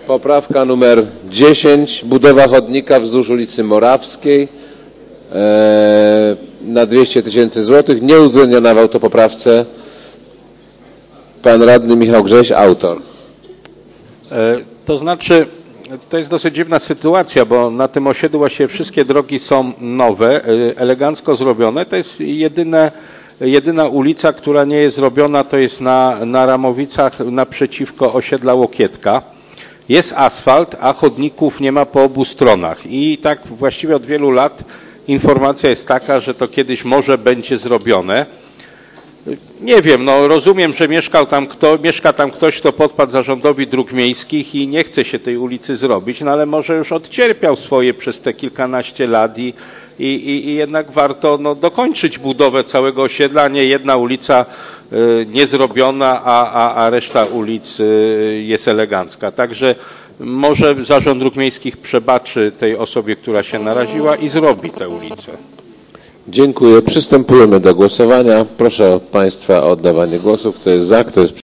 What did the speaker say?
Poprawka numer 10. Budowa chodnika wzdłuż ulicy Morawskiej na 200 000 złotych. Nieuwzględniona w autopoprawce. Pan radny Michał Grześ, autor. To znaczy, to jest dosyć dziwna sytuacja, bo na tym osiedlu właściwie wszystkie drogi są nowe, elegancko zrobione. To jest jedyna ulica, która nie jest zrobiona, to jest na Ramowicach naprzeciwko osiedla Łokietka. Jest asfalt, a chodników nie ma po obu stronach. I tak właściwie od wielu lat informacja jest taka, że to kiedyś może będzie zrobione. Nie wiem, no rozumiem, że mieszka tam ktoś, kto podpadł zarządowi dróg miejskich i nie chce się tej ulicy zrobić, no ale może już odcierpiał swoje przez te kilkanaście lat i jednak warto dokończyć budowę całego osiedla, a nie jedna ulica niezrobiona, a reszta ulic jest elegancka. Także może Zarząd Dróg Miejskich przebaczy tej osobie, która się naraziła i zrobi tę ulicę. Dziękuję. Przystępujemy do głosowania. Proszę Państwa o oddawanie głosu. Kto jest za, kto jest przeciw?